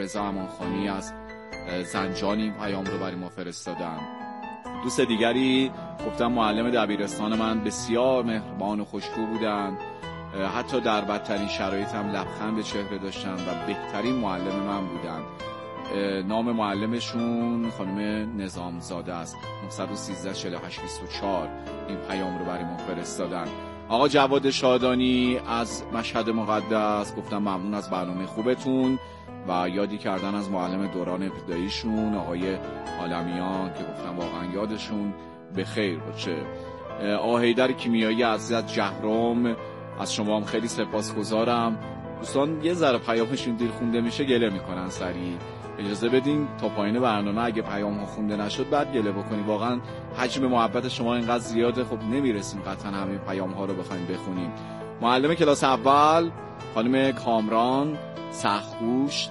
رضا امانخانی از زنجان این پیام رو برای ما فرستادن. دوست دیگری گفتم معلم دبیرستان من بسیار مهربان و خوش‌خو بودن، حتی در بدترین شرایطم لبخند به چهره داشتن و بهترین معلم من بودن. نام معلمشون خانم نظامزاده است. 913 48 24 این پیام رو برای ما فرستادن. آقا جواد شادانی از مشهد مقدس گفتم ممنون از برنامه خوبتون و یادی کردن از معلم دوران ابتداییشون آقای عالمیان که گفتم واقعا یادشون بخیر باشه. آقا حیدر کیمیایی عزیز از جهرم، از شما هم خیلی سپاسگزارم. دوستان یه ذره پیامشون دیر خونده میشه گله میکنن سریع، اجازه بدین تا پایین برنامه اگه پیام ها خونده نشد بعد گله بکنی. واقعا حجم محبت شما اینقدر زیاده، خب نمیرسیم قطعا همین پیام ها رو بخوایم بخونیم. معلم کلاس اول خانم کامران سخگوش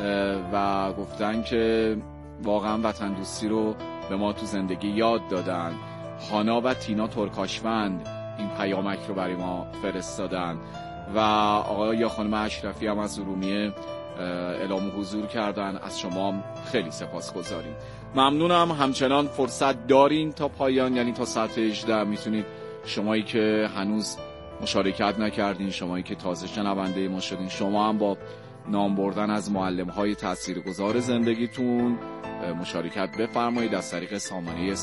و گفتن که واقعا وطن دوستی رو به ما تو زندگی یاد دادن. خانا و تینا ترکاشوند این پیامک رو برای ما فرستادن و آقا یا خانم اشرفی هم از ارومیه اعلام حضور کردن. از شما خیلی سپاسگزاریم، ممنونم. همچنان فرصت دارین تا پایان، یعنی تا ساعت 18 میتونید شمایی که هنوز مشارکت نکردین، شمایی که تازه شنونده ما شدین، شما هم با نام بردن از معلم‌های تاثیرگذار زندگیتون مشارکت بفرمایید از طریق سامانه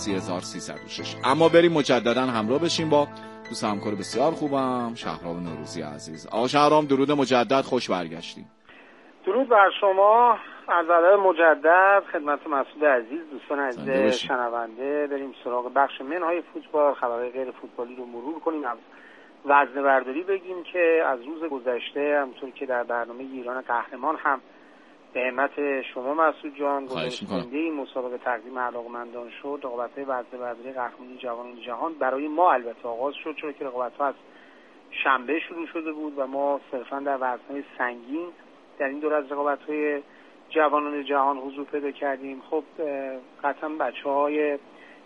3306. اما بریم مجددا همراه بشیم با دوست همکار بسیار خوبم شهرام نوروزی عزیز. آقا شهرام درود مجدد، خوش برگشتیم. درود بر شما، از ادب مجدد خدمت مسعود عزیز، دوستان عزیز شنونده. بریم سراغ بخش منهای فوتبال، خبرهای غیر فوتبالی رو مرور کنیم. از وزنه برداری بگیم که از روز گذشته همونطور که در برنامه ایران قهرمان هم به همت شما مسعود جان گزارش‌دهنده این مسابقه تقدیم علاقه‌مندان شد، رقابت‌های وزنه برداری قهرمانی جوانان جهان برای ما البته آغاز شد، چون که رقابت‌ها از شنبه شروع شده بود و ما صرفاً در وزن‌های سنگین در این دور از رقابت‌های جوانان جهان حضور پیدا کردیم. خب قطعاً بچه‌های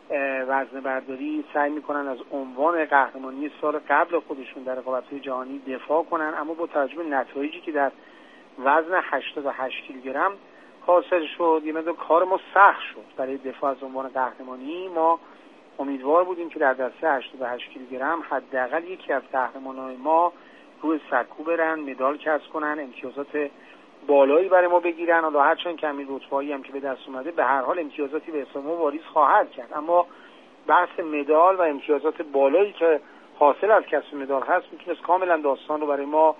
وزنه برداری سعی میکنن از عنوان قهرمانی سال قبل خودشون در رقابت‌های جهانی دفاع کنن، اما با توجه به نتایجی که در وزن 88 کیلوگرم حاصل شد یه مقدار کار ما سخت شد برای دفاع از عنوان قهرمانی. ما امیدوار بودیم که در دسته 88 کیلوگرم حداقل یکی از قهرمانان ما روی سکو برن، مدال کسب کنن، امتیازات بالایی برای ما بگیرن. حالا هرچند که همین رتبه‌ای هم که به دست اومده به هر حال امتیازاتی به حساب ما واریز خواهد کرد، اما بحث مدال و امتیازات بالایی که حاصل از کسب مدال هست میتونست کاملا داستان رو برای ما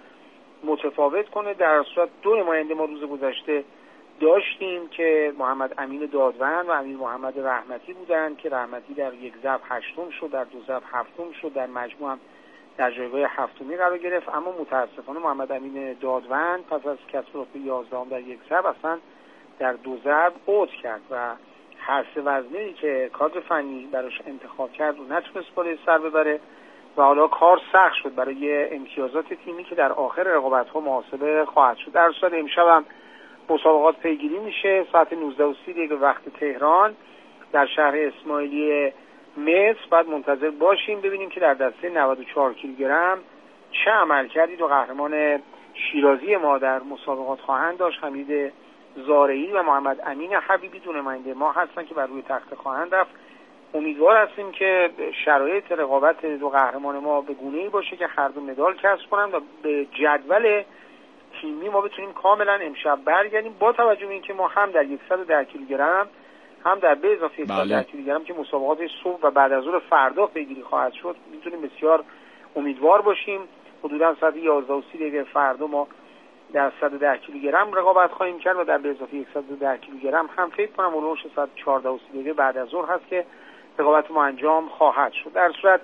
متفاوت کنه. در صورت دو نماینده ما روز گذشته داشتیم که محمد امین دادوند و امیر محمد رحمتی بودند که رحمتی در یک ضرب هشتم شد، در دو ضرب هفتم شد، در مجموع هم در جایگاه هفتمی قرار گرفت. اما متاسفانه محمد امین دادوند پس از کسب رتبه 11 در یک ضرب اصلا در دو ضرب اوت کرد و هر سه وزنه‌ای که کادر فنی براش انتخاب کرد رو نتونست بالای سر ببره و حالا کار سخت شد برای امتیازات تیمی که در آخر رقابت‌ها محاسبه خواهد شد. در صورت امشب هم مسابقات پیگیری میشه ساعت 19:30 به وقت تهران در شهر اسماعیلی مصر. بعد منتظر باشیم ببینیم که در دسته 94 کیلوگرم چه عملکردی دو قهرمان شیرازی ما در مسابقات خواهند داشت. حمید زارعی و محمد امین حبیبی دو نماینده ما هستن که بر روی تخت خواهند رفت. امیدوار هستیم که شرایط رقابت دو قهرمان ما به گونه‌ای باشه که هر دو مدال کسب کنن و به جدول تیمی ما بتونیم کاملا امشب برگردیم، با توجه به اینکه ما هم در 110 کیلوگرم هم در به اضافه 110 کیلوگرم که مسابقات صبح و بعد از ظهر فردا پیگیری خواهد شد میتونیم بسیار امیدوار باشیم. حدودا ساعت 11:30 فردا ما در 110 کیلوگرم رقابت خواهیم کرد و در به اضافه 110 کیلوگرم هم فکر کنم اولش ساعت 14:30 بعد از ظهر هست که رقابت ما انجام خواهد شد. در صورت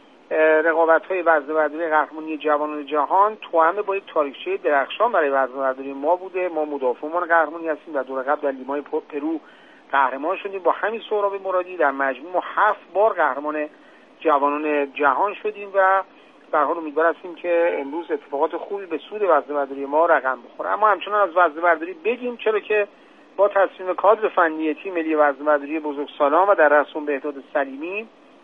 رقابت‌های وزنه برداری قهرمانی جوانان جهان توأم با یک تاریخچه درخشان برای وزنه برداری ما بوده. ما مدافعان قهرمانی هستیم و دور قبل در لیمای پرو قهرمان شدیم. با همین سهراب مرادی در مجموع ما 7 بار قهرمان جوانان جهان شدیم و به هر حال امیدوار هستیم که امروز اتفاقات خوبی به سود وزنه برداری ما رقم بخوره. اما همچنان از وزنه برداری بگیم چرا که با تصمیم کادر فنی تیم ملی وزنه برداری بزرگسالان و در رأس بهداد سلیمی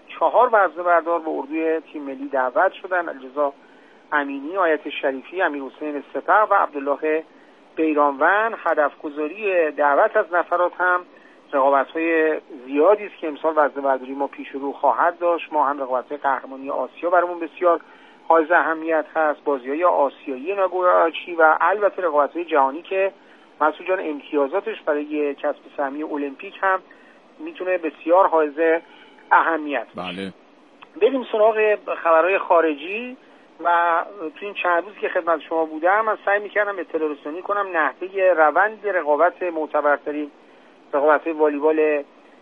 4 وزنه بردار به اردوی تیم ملی دعوت شدن: علیرضا امینی، آیت شریفی، امیرحسین سپهر و عبدالله بیرانوند. هدفگذاری دعوت از نفرات هم رقابت‌های زیادی است که امسال وزنه‌برداری ما پیش رو خواهد داشت. ما هم رقابت‌های قهرمانی آسیا برامون بسیار حائز اهمیت هست، بازی‌های آسیایی ناگوی آچی و البته رقابت‌های جهانی که مسعود جان امتیازاتش برای کسب سهمیه المپیک هم میتونه بسیار حائز اهمیت. بله. بریم سراغ خبرهای خارجی و تو این چند روزی که خدمت شما بودم من سعی می‌کردم اطلاع رسانی کنم نحوه روند رقابت معتبرترین رقابت‌های والیبال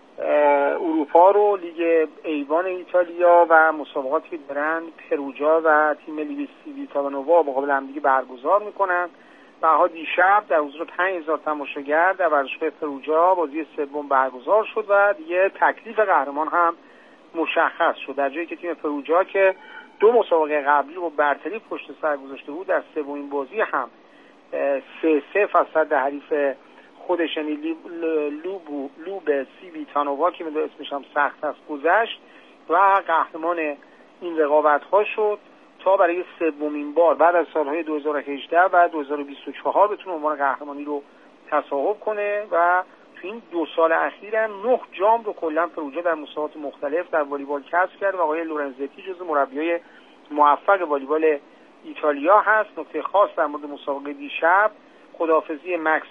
اروپا رو، لیگ ایوان ایتالیا و مسابقاتی که دارن پروجا و تیم ملی ویتانووا مقابل هم دیگه برگزار میکنن. و دیشب در حضور 5000 تماشاگر در ورزشگاه پروجا بازی سوم برگزار شد و دیگه تکلیف قهرمان هم مشخص شد، در جایی که تیم پروجا که 2 مسابقه قبلی رو برتری پشت سر گذاشته بود در سومین بازی هم 3-0 از صد حریف خودش یعنی لوب سی ویتانووا که میدونه اسمش هم سخت است گذشت و قهرمان این رقابت‌ها شد تا برای سومین بار بعد از سالهای 2018 و 2024 بتونه عنوان قهرمانی رو تصاحب کنه و تو این 2 سال اخیر هم 9 جام رو کلا پروژه در مسابقات مختلف در والیبال کسب کرد و آقای لورنزتی جزو مربیای موفق والیبال ایتالیا هست. نکته خاص در مورد مسابقه دیشب خداحافظی مکس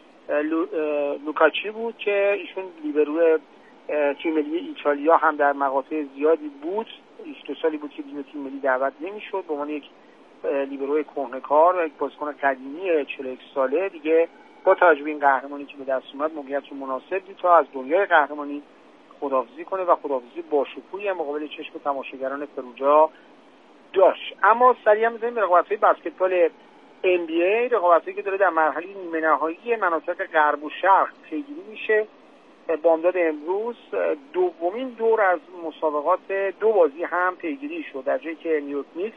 لوکاچی بود که ایشون لیبرو تیم ملی ایتالیا هم در مقاطع زیادی بود. 2 سالی بود که تیم ملی دعوت نمیشد. به عنوان یک لیبروی کهنه‌کار و یک بازیکن قدیمی 41 ساله دیگه با توجه به این قهرمانی که به دست اومد موقعیت مناسب دید تا از دنیای قهرمانی خداحافظی کنه و خداحافظی باشکوهی هم مقابل چشم تماشاگران پروجا داشت. اما سریع هم بزنیم به رقابت‌های بسکتبال NBA، رقابت‌هایی که داره در مرحله نیمه نهایی مناطق غرب و شرق پیگیری میشه. بامداد امروز دومین دور از مسابقات 2 بازی هم پیگیری شد، در جایی که نیویورک نیکس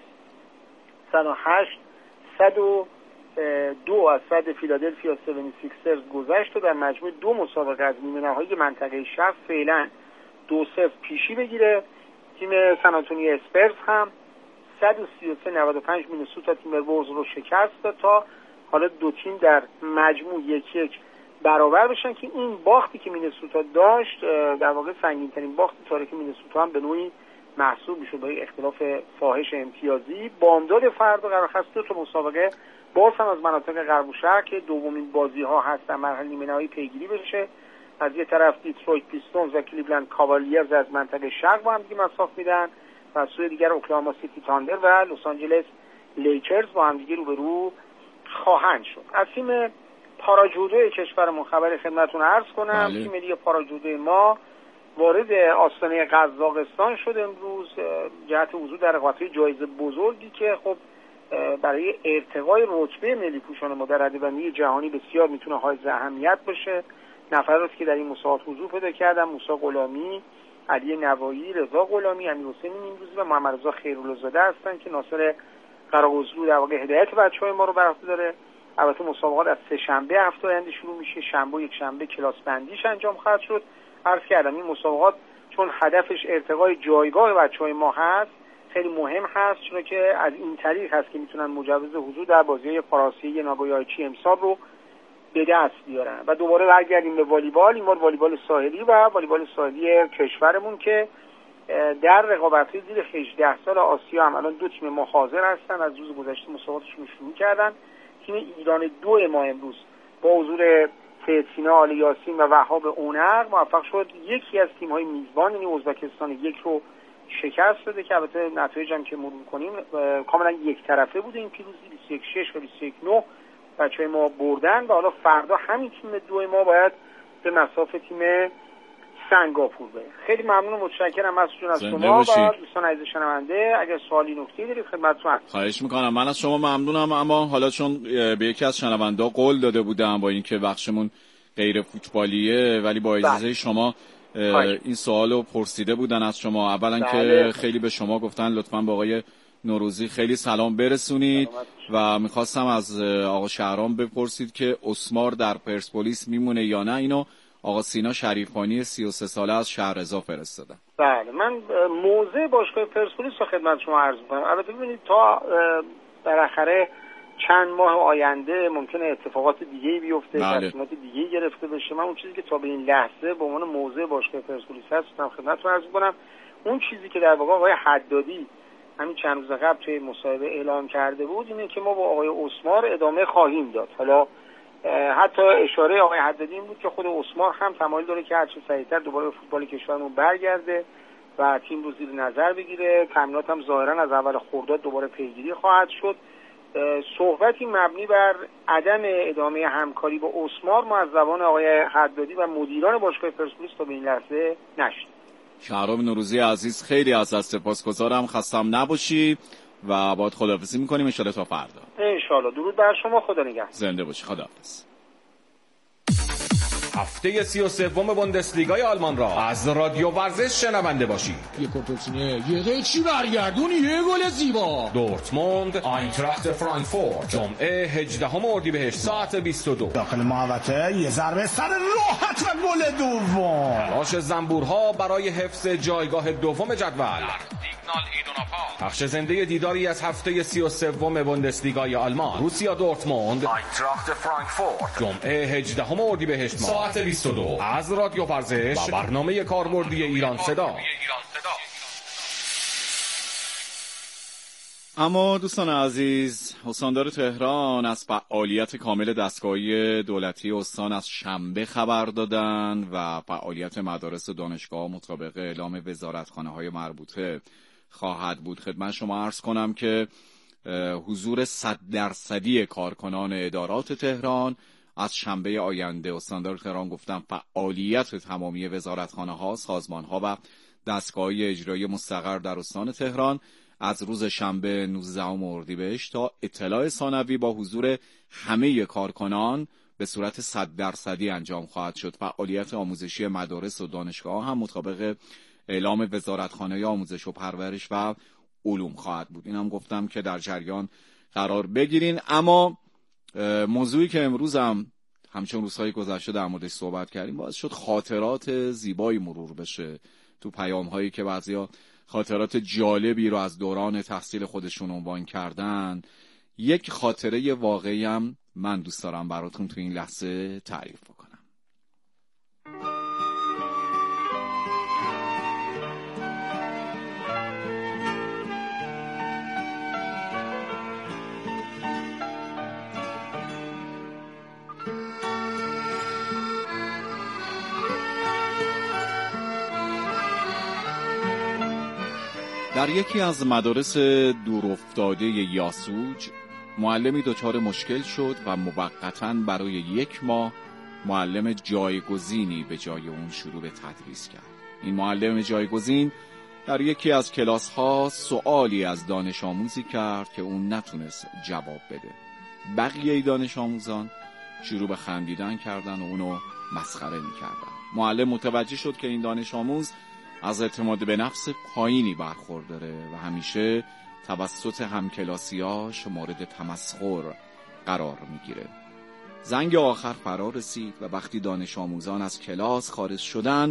108-102 از صد فیلادلفیا 76رز گذشت و در مجموع 2 مسابقه از نیمه نهایی منطقه شرق فعلا 2-0 پیشی بگیره. تیم سن آنتونیو اسپرز هم 133-95 مینسوتا تیمبرولز رو شکست داد تا حالا 2 تیم در مجموع 1-1 برابر بشن که این باختی که مینسوتا داشت در واقع سنگین‌ترین باخت تاریخ مینسوتا هم به نوعی محسوب میشه با اختلاف فاحش امتیازی. بامداد فردا قرار هست 2 تا مسابقه باز هم از مناطق غرب و شرق که دومین بازی‌ها هست در مرحله نیمه نهایی پیگیری بشه. از یه طرف دیترویت پیستونز و کلیولند کاوالیرز از منطقه شرق با هم دیگه مساف میدن و از سوی دیگر اوکلاهاما سیتی تاندر و لس آنجلس لیکرز با هم دیگه روبرو خواهند شد. از تیم پاراجودو کشورمون خبر خدمتتون عرض کنم. تیم ملی پاراجودو ما وارد آستانه قزاقستان شد امروز جهت حضور در رقابت‌های جایزه بزرگی که خب برای ارتقای رتبه ملی پوشان ما در رده‌بندی جهانی بسیار میتونه حائز اهمیت باشه. نفراتی که در این مسابقات حضور پیدا کردن موسی غلامی، علی نوایی، رضا غلامی، امیرحسین نیمروزی و محمد رضا خیرالله‌زاده هستن که ناصر قراقزلو در واقع هدایت بچه‌های ما رو بر عهده داره. البته مسابقات از 3 شنبه هفته آینده شروع میشه. شنبه و یک شنبه کلاس بندیش انجام خواهد شد. عرض کردم این مسابقات چون هدفش ارتقای جایگاه بچه‌های ما هست خیلی مهم هست، چون که از این طریق هست که میتونن مجوز حضور در بازی‌های پاراسیایی ناگویاچی امسال رو به دست بیارن. و دوباره برگردیم به والیبال، این بار والیبال ساحلی و والیبال ساحلی کشورمون که در رقابت‌های زیر 18 سال آسیا هم الان 2 تیم ما حاضر هستن. از روز گذشته مسابقاتشون شروع کردن. تیم ایران 2 ما امروز با حضور سیدسینا آل یاسین و وهاب اونق موفق شد یکی از تیم‌های میزبان یعنی ازبکستان 1 رو شکست بده که البته نتایج هم که مرور کنیم کاملا یک طرفه بوده. این پیروزی 21-6 و 21-9 بچه‌های ما بردن و حالا فردا همین تیم 2 ما باید به مصاف تیم سنگاپور بره. خیلی ممنون و متشکرم مسعود جان از شما و دوستان عزیز شنونده. اگر سوالی نکته‌ای دارید خدمتتون خواهش می‌کنم. من از شما ممنونم، اما حالا چون به یکی از شنوندا قول داده بودم با اینکه بخشمون غیر فوتبالیه ولی با اجازه شما این سوالو پرسیده بودن از شما. اولا که خیلی به شما گفتن لطفاً با آقای نوروزی خیلی سلام برسونید و میخواستم از آقا شهرام بپرسید که اسمار در پرسپولیس میمونه یا نه. اینو آقا سینا شریفانی 33 ساله از شهرضا فرستادن. بله، من موضع باشگاه پرسپولیس رو خدمت شما عرض می‌کنم. البته ببینید تا بالاخره چند ماه آینده ممکنه اتفاقات دیگه‌ای بیفته، تصمیمات دیگه‌ای گرفته بشه. من اون چیزی که تا به این لحظه به عنوان موضع باشگاه پرسپولیس هستم خدمتتون عرض می‌کنم، اون چیزی که در واقع آقای حدادی همین چند روز قبل توی مصاحبه اعلام کرده بود اینه که ما با آقای اسمار ادامه خواهیم داد. حالا حتی اشاره آقای حدادی این بود که خود اسمار هم تمایل داره که هرچه سریعتر دوباره به فوتبال کشورمون برگرده و تیم رو زیر نظر بگیره. تمرینات هم ظاهرا از اول خرداد دوباره پیگیری خواهد شد. صحبتی مبنی بر عدم ادامه همکاری با اسمار ما از زبان آقای حدادی و مدیران باشگاه پرسپولیس تا به این لحظه نشد. شهرام نوروزی عزیز، خیلی از سپاسگزارم، خستم نباشی و باهات خداحافظی می‌کنیم ان شاءالله تا فردا. ان شاءالله. درود بر شما، خدا نگهدار. زنده باشی، خداحافظ. هفته 33 بوندسلیگای آلمان را از رادیو ورزش شنونده باشید. یک کورتوسینه، یه قیچی برگردون، یه گل زیبا. دورتموند آینتراخت فرانکفورت جمعه 18 اردیبهشت ساعت 22. داخل محوطه یه ضربه سر راحت و گل دوم. تلاش زنبورها برای حفظ جایگاه دوم جدول. پخش زنده دیداری از هفته 33 بوندسلیگای آلمان. روسیا دورتموند آینتراخت فرانکفورت جمعه 18 اردیبهشت ساعت 22 از رادیو ورزش و برنامه کاربردی ایران صدا. اما دوستان عزیز، استاندار تهران از فعالیت کامل دستگاهی دولتی استان از شنبه خبر دادن و فعالیت مدارس و دانشگاه مطابق اعلام وزارتخانه‌های مربوطه خواهد بود. خدمت شما عرض کنم که حضور 100% کارکنان ادارات تهران از شنبه آینده، استاندار تهران گفتن فعالیت تمامی وزارتخانه‌ها، سازمان‌ها و دستگاه‌های اجرایی مستقر در استان تهران از روز شنبه 19 اردیبهشت تا اطلاع ثانوی با حضور همه کارکنان به صورت 100% انجام خواهد شد. فعالیت آموزشی مدارس و دانشگاه هم مطابق اعلام وزارتخانه آموزش و پرورش و علوم خواهد بود. اینم گفتم که در جریان قرار بگیرین. اما موضوعی که امروز هم همچون روزهای گذشته در موردش صحبت کردیم باعث شد خاطرات زیبایی مرور بشه تو پیام‌هایی که بعضیا خاطرات جالبی رو از دوران تحصیل خودشون عنوان کردن. یک خاطره واقعی هم من دوست دارم براتون تو این لحظه تعریف بکنم. در یکی از مدارس دورافتاده یاسوج معلمی دچار مشکل شد و موقتاً برای 1 ماه معلم جایگزینی به جای اون شروع به تدریس کرد. این معلم جایگزین در یکی از کلاس‌ها سوالی از دانش آموزی کرد که اون نتونست جواب بده. بقیه دانش آموزان شروع به خندیدن کردن و اونو مسخره می‌کردن. معلم متوجه شد که این دانش آموز از اعتماد به نفس پایینی برخورداره و همیشه توسط همکلاسیاش مورد تمسخر قرار میگیره. زنگ آخر فرا رسید و وقتی دانش آموزان از کلاس خارج شدن،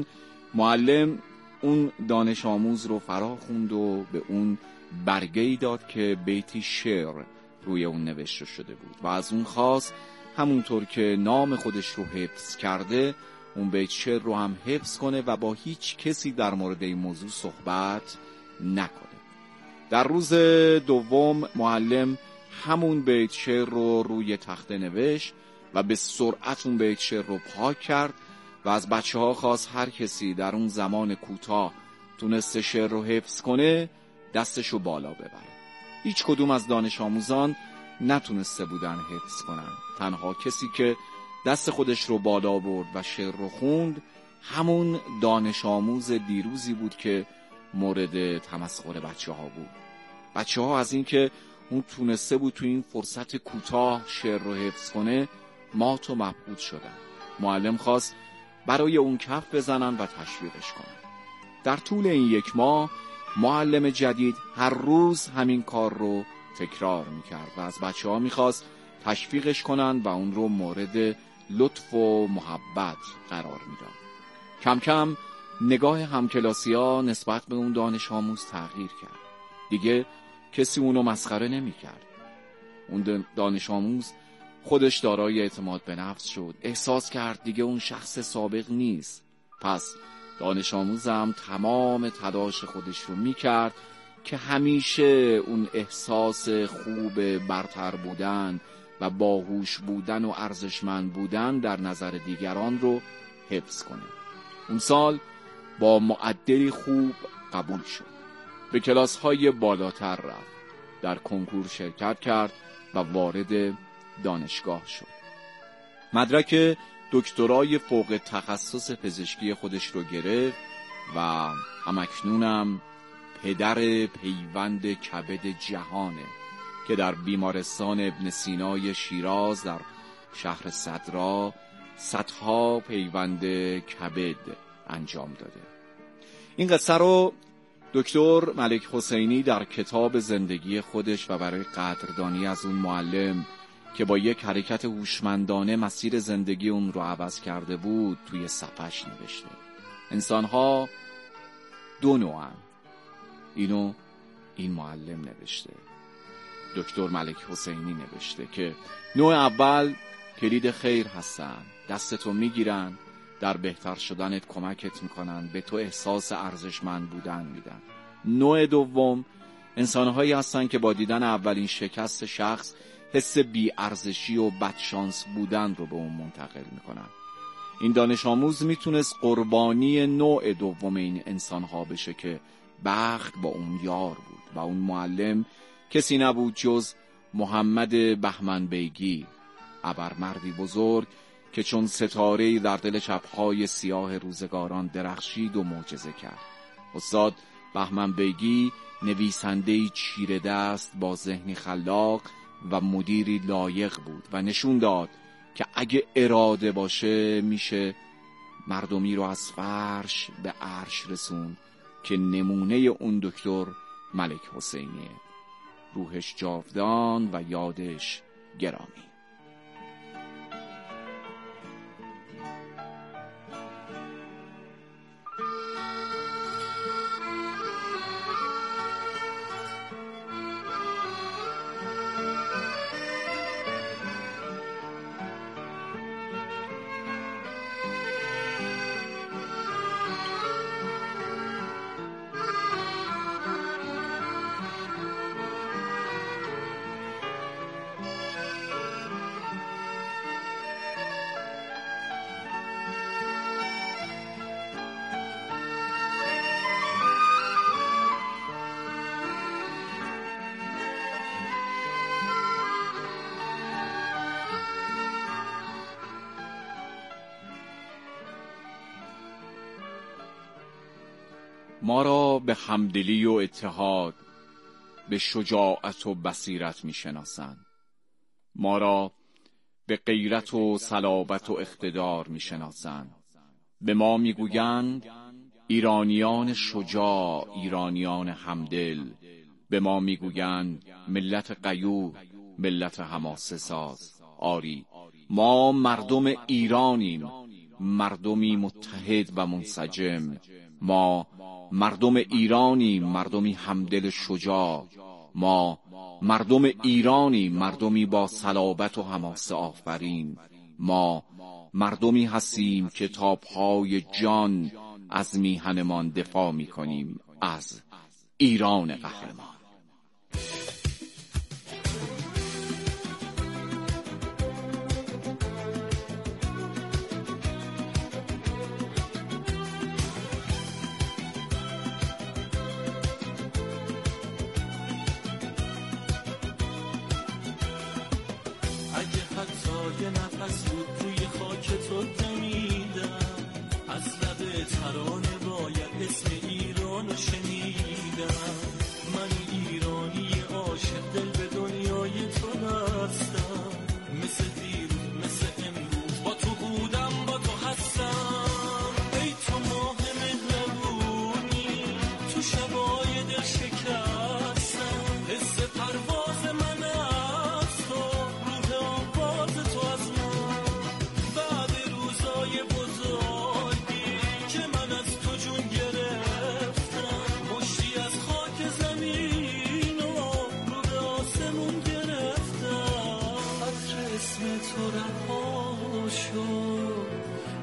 معلم اون دانش آموز رو فرا خوند و به اون برگه‌ای داد که بیتی شعر روی اون نوشته شده بود و از اون خواست همونطور که نام خودش رو حفظ کرده اون بیت شعر رو هم حفظ کنه و با هیچ کسی در مورد این موضوع صحبت نکنه. در روز دوم معلم همون بیت شعر رو روی تخته نوشت و به سرعت اون بیت شعر رو پاک کرد و از بچه‌ها خواست هر کسی در اون زمان کوتاه تونسته شعر رو حفظ کنه دستش رو بالا ببره. هیچ کدوم از دانش آموزان نتونسته بودن حفظ کنن. تنها کسی که دست خودش رو بالا برد و شعر رو خوند همون دانش آموز دیروزی بود که مورد تمسخر بچه‌ها بود. بچه‌ها از این که اون تونسته بود تو این فرصت کوتاه شعر رو حفظ کنه مات و مبهوت شدن. معلم خواست برای اون کف بزنن و تشویقش کنن. در طول این 1 ماه معلم جدید هر روز همین کار رو تکرار میکرد و از بچه‌ها میخواست تشویقش کنن و اون رو مورد لطف و محبت قرار میداد. کم کم نگاه همکلاسی‌ها نسبت به اون دانش آموز تغییر کرد. دیگه کسی اونو مسخره نمی‌کرد. اون دانش آموز خودش دارای اعتماد به نفس شد، احساس کرد دیگه اون شخص سابق نیست. پس دانش آموزم تمام تلاش خودش رو میکرد که همیشه اون احساس خوب برتر بودن و باهوش بودن و ارزشمند بودن در نظر دیگران رو حفظ کنه. اون سال با معدلی خوب قبول شد، به کلاس‌های بالاتر رفت، در کنکور شرکت کرد و وارد دانشگاه شد. مدرک دکترای فوق تخصص پزشکی خودش رو گرفت و همکنونم پدر پیوند کبد جهانه که در بیمارستان ابن سینای شیراز در شهر صدرا صدها پیوند کبد انجام داده. این قصه رو دکتر ملک حسینی در کتاب زندگی خودش و برای قدردانی از اون معلم که با یک حرکت هوشمندانه مسیر زندگی اون رو عوض کرده بود توی صفحش نوشته. انسان‌ها دو نوعن. اینو این معلم نوشته، دکتر ملک حسینی نوشته که نوع اول کلید خیر هستن، دستتو میگیرن، در بهتر شدنت کمکت میکنن، به تو احساس ارزشمند بودن میدن. نوع دوم انسانهایی هستن که با دیدن اولین شکست شخص حس بی‌ارزشی و بدشانس بودن رو به اون منتقل میکنن. این دانش آموز میتونست قربانی نوع دوم این انسانها بشه که بخت با اون یار بود و اون معلم کسی نبود جز محمد بهمن بیگی، ابرمردی بزرگ که چون ستاره‌ای در دل شب‌های سیاه روزگاران درخشید و معجزه کرد. استاد بهمن بیگی نویسنده‌ای چیره دست با ذهنی خلاق و مدیری لایق بود و نشون داد که اگه اراده باشه میشه مردمی رو از فرش به عرش رسون که نمونه اون دکتر ملک حسینیه. روحش جاودان و یادش گرامی. ما را به همدلی و اتحاد، به شجاعت و بصیرت میشناسند. ما را به غیرت و صلابت و اقتدار میشناسند. به ما میگویند ایرانیان شجاع، ایرانیان همدل. به ما میگویند ملت غیور، ملت حماسه ساز. آری، ما مردم ایرانیم، مردمی متحد و منسجم. ما مردم ایرانی، مردمی همدل شجاع. ما مردم ایرانی، مردمی با صلابت و حماسه آفرین. ما مردمی هستیم که تا پای جان از میهنمان دفاع میکنیم، از ایران قهرمان. یه نفس بود توی خاک تو دمیدم، از لب ترانه باید اسم ایرانو شنیدم. من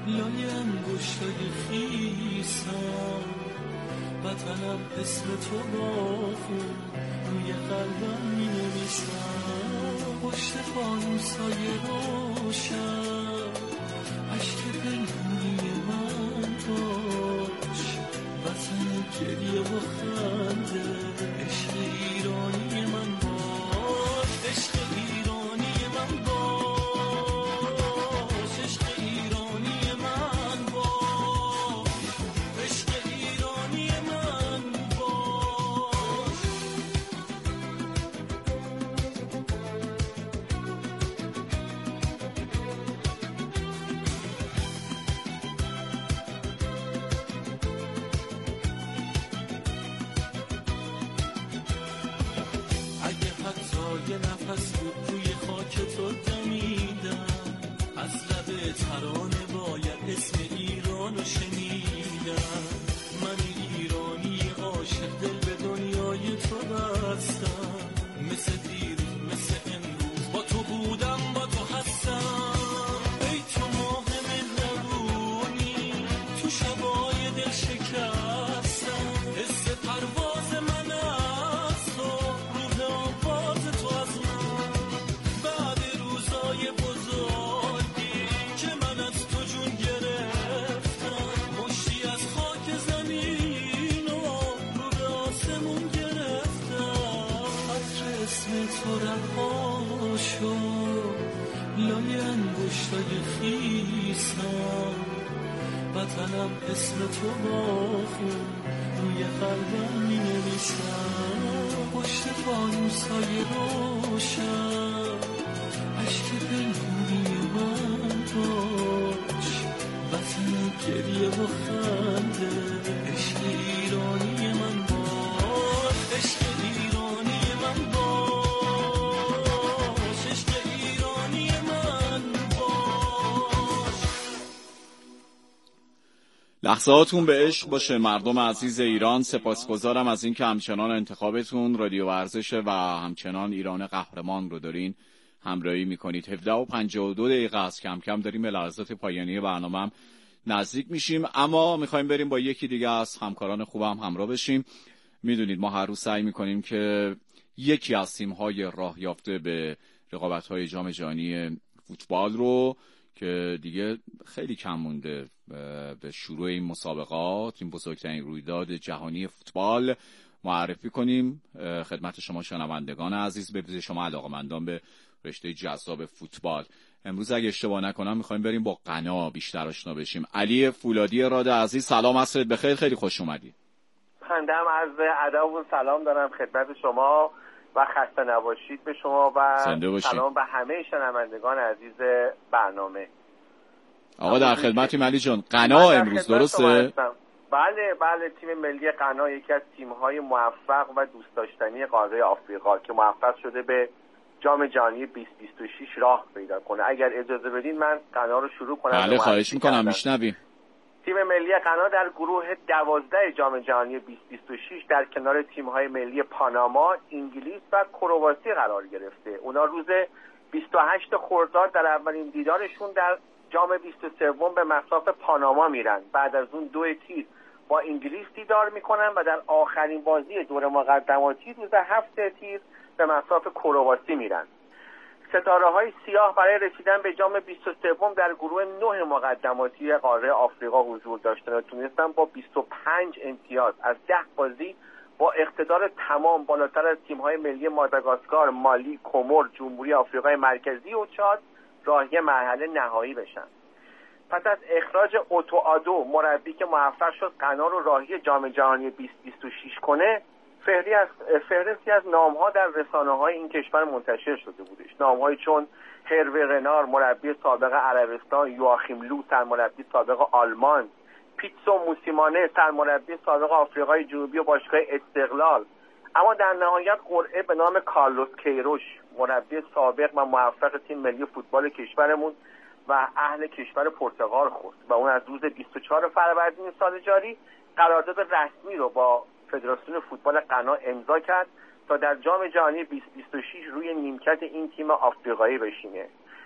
لای انگشتای خیسم وطنم اسم تو با خون روی قلبم می‌نویسم پشت فانوسای روشن عشق پنهونی من باش وطن گریه و خنده عشق ایرانی من باش عشق ایرانی من باش عشق ایرانی من باش عشق ایرانی من باش اگه حتی یه نفس بود توی خاک تو دمیدم از لب ترانه باید اسم ایرانو شنیدم من ایرانی عاشق دل به دنیای تو بستم مثل دیروز مثل امروز با تو بودم با تو هستم ای تو ماه مهربونی تو شبای دل شکستم حس پرواز من از تو روح آواز تو از من بعد روزای بزرگی که من از تو جون گرفتم مشتی از خاک زمین و رو به آسمون گرفتم عطر اسم تو رها شد لای انگشتای خیسم وطنم اسم تو با خون روی قلبم می‌نویسم پشت فانوسای روشن عشق پنهونی من باش وطن گریه و خنده عشق ایرانی من باش عشق ایرانی من باش عشق ایرانی من باش لحظاتون به عشق باشه مردم عزیز ایران. سپاسگزارم از این که همچنان انتخابتون رادیو ورزش و همچنان ایران قهرمان رو دارین همراهی میکنید. 17:52 دقیقه است، کم کم داریم به لحظات پایانی برنامه نزدیک میشیم، اما میخوایم بریم با یکی دیگه از همکاران خوبم همراه بشیم. میدونید ما هر روز سعی میکنیم که یکی از تیم‌های راه یافته به رقابت‌های جام جهانی فوتبال رو که دیگه خیلی کم مونده به شروع این مسابقات، این بزرگترین رویداد جهانی فوتبال، معرفی کنیم خدمت شما شنوندگان عزیز، به شما علاقه‌مندان به رشته جذاب فوتبال. امروز اگه اشتباه نکنم می‌خوایم بریم با غنا بیشتر آشنا بشیم. علی فولادی راد عزیز، سلام، عصرت بخیر، خیلی خوش اومدی. بنده هم عرض ادب و سلام دارم خدمت شما و خسته نباشید به شما و سلام به همه شنوندگان عزیز برنامه. آقا در خدمتیم علی جان. غنا امروز درسته؟ بله تیم ملی غنا یکی از تیم‌های موفق و دوست داشتنی قاره آفریقا که موفق شده به جام جهانی 2026 راه پیدا کنه. اگر اجازه بدین من غنا رو شروع کنم. بله خواهش می‌کنم، میشنویم. تیم ملی غنا در گروه 12 جام جهانی 2026 در کنار تیم‌های ملی پاناما، انگلیس و کرواسی قرار گرفته. اونا روز 28 خرداد در اولین دیدارشون در جام 23 به مصاف پاناما میرن. بعد از اون 2 تیر با انگلیس دیدار میکنن و در آخرین بازی دور مقدماتی روز 7 تیر به مصاف کرواسی میرن. ستاره‌های سیاه برای رسیدن به جام 23 در گروه 9 مقدماتی قاره آفریقا حضور داشتن و تونستن با 25 امتیاز از 10 بازی با اقتدار تمام بالاتر از تیم‌های ملی ماداگاسکار، مالی، کومور، جمهوری آفریقای مرکزی و چاد راهی مرحله نهایی بشن. پس از اخراج اوتو آدو مربی که موفق شد غنا رو راهی جام جهانی 2026 کنه، فهرستی از نام‌ها در رسانه‌های این کشور منتشر شده بودش. نام‌هایی چون هروی رنار مربی سابق عربستان، یواخیم لو سرمربی سابق آلمان، پیتسو موسیمانه سرمربی سابق آفریقای جنوبی و باشگاه استقلال، اما در نهایت قرعه به نام کارلوس کیروش مربی سابق و موفق تیم ملی فوتبال کشورمون و اهل کشور پرتغال خورد و اون از روز 24 فروردین سال جاری قرارداد رسمی رو با فدراسیون فوتبال غنا امضا کرد تا در جام جهانی 2026 روی نیمکت این تیم آفریقایی بشینه.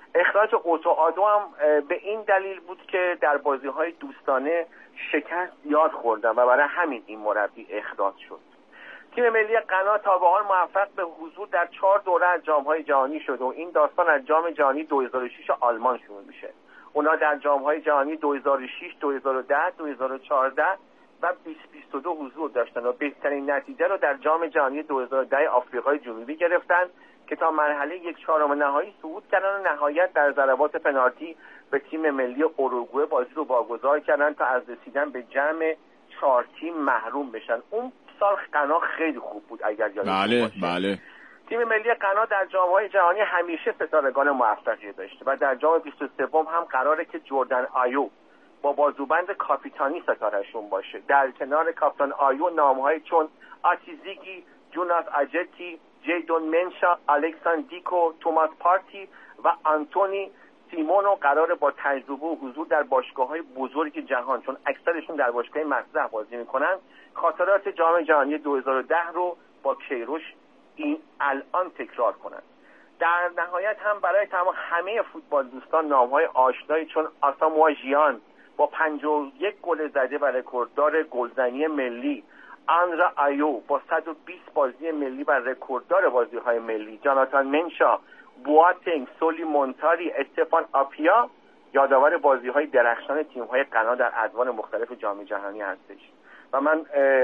اخراج اوتوآدو هم به این دلیل بود که در بازی‌های دوستانه شکست زیاد خوردن و برای همین این مربی اخراج شد. تیم ملی غنا تا به حال موفق به حضور در 4 دوره از جام‌های جهانی شده و این داستان از جام جهانی 2006 آلمان شروع میشه. اونا در جام‌های جهانی 2006، 2010، 2014 و 2022 حضور داشتن و بهترین نتیجه رو در جام جهانی 2010 آفریقای جنوبی گرفتن که تا مرحله 1/4 نهایی صعود کردن و نهایت در ضربات پنالتی به تیم ملی اوروگوئه بازی رو واگذار کردن تا از رسیدن به جمع 4 تیم محروم بشن. اون سال غنا خیلی خوب بود اگر یادتون باشه. بله. تیم ملی غنا در جام‌های جهانی همیشه ستارگان موفقی داشته و در جام 23 هم قراره که جردن آیو با بازوبند کاپیتانی ستارهشون باشه. در کنار کاپیتان آیو نام‌های چون آتیزیگی، جوناس آجتی، جیدون منشا، الکساندیکو، توماس پارتی و آنتونی سیمونو قراره با تجربه و حضور در باشگاه‌های بزرگ جهان، چون اکثرشون در باشگاه مصرف بازی می‌کنن، خاطرات جام جهانی 2010 رو با کیروش این الان تکرار کنن. در نهایت هم برای تمام همه فوتبال دوستان نام‌های آشنایی چون آساموا ژیان با 51 گل زده و رکورددار گلزنی ملی، آندرا آیو با 120 بازی ملی و رکورددار بازی‌های ملی، جاناتان منشا، بواتنگ، سولی مونتاری، استفان آپیا یادآور بازی‌های درخشان تیم‌های غنا در ادوار مختلف جام جهانی هستش و من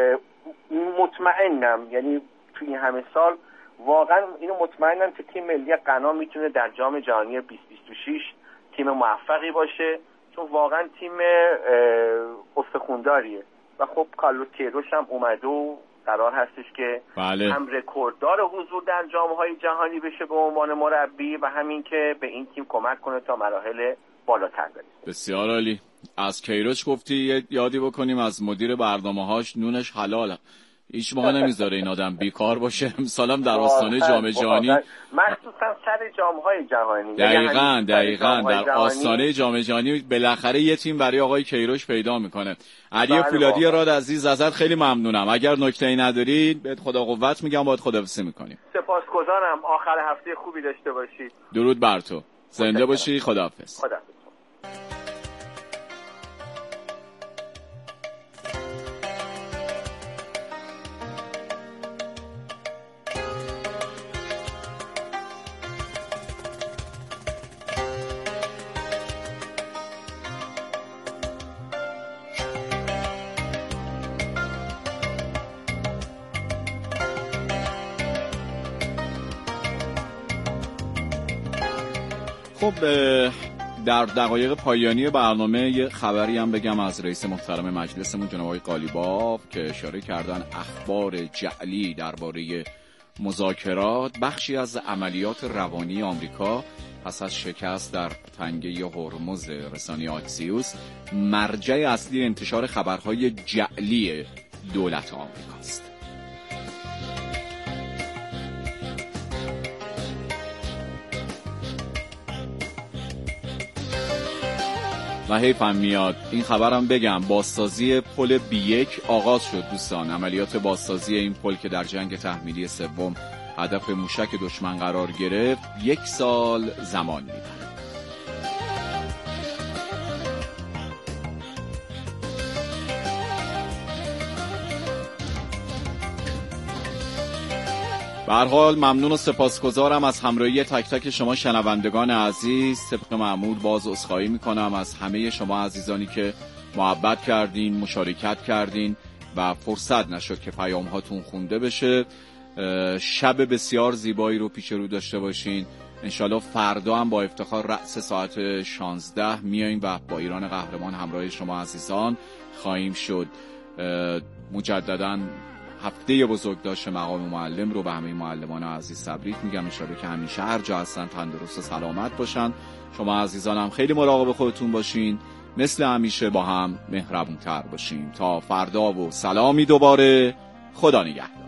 مطمئنم، یعنی توی این همه سال واقعا اینو مطمئنم که تیم ملی غنا میتونه در جام جهانی 2026 تیم موفقی باشه، چون واقعا تیم استخونداریه و خب کارلوس کیروش هم اومده و قرار هستش که هم رکورددار حضور در جام‌های جهانی بشه به عنوان مربی و همین که به این تیم کمک کنه تا مراحل بالاتر برسه. بسیار عالی. از کیروش گفتی یادی بکنیم از مدیر برنامه‌هاش، نونش حلاله، هیچ موقع نمیذاره این آدم بیکار باشه. امسالم در آستانه جام جهانی، مخصوصا سر جام‌های جهانی، دقیقاً در آستانه جام جهانی بالاخره یه تیم برای آقای کیروش پیدا میکنه. علی فولادی راد عزیز ازت خیلی ممنونم. اگر نکته‌ای نداری بهت خدا قوت میگم، باید خداحافظی میکنیم. سپاسگزارم. آخر هفته خوبی داشته باشید. درود بر تو. زنده باشی. خداحافظ. خب در دقایق پایانی برنامه یه خبری هم بگم از رئیس محترم مجلسمون جناب آقای قالیباف که اشاره کردن اخبار جعلی درباره مذاکرات بخشی از عملیات روانی آمریکا پس از شکست در تنگه هرمز رسانه آکسیوس مرجع اصلی انتشار خبرهای جعلی دولت آمریکاست. و حیفم میاد این خبرم بگم، بازسازی پل B1 آغاز شد دوستان. عملیات بازسازی این پل که در جنگ تحمیلی سوم هدف موشک دشمن قرار گرفت 1 سال زمان می‌بره. به هر حال ممنون و سپاسگزارم از همراهی تک تک شما شنوندگان عزیز. طبق معمول باز عذرخواهی میکنم از همه شما عزیزانی که محبت کردین، مشارکت کردین و فرصت نشد که پیام هاتون خونده بشه. شب بسیار زیبایی رو پیش رو داشته باشین. انشالله فردا هم با افتخار رأس ساعت 16 میاییم و با ایران قهرمان همراه شما عزیزان خواهیم شد. مجدداً هفته بزرگداشت مقام معلم رو به همه معلمان عزیز تبریک میگم. انشالله که همیشه هر جا هستن تندرست و سلامت باشن. شما عزیزانم خیلی مراقب خودتون باشین، مثل همیشه با هم مهربون‌تر باشین. تا فردا و سلامی دوباره. خدا نگهدار.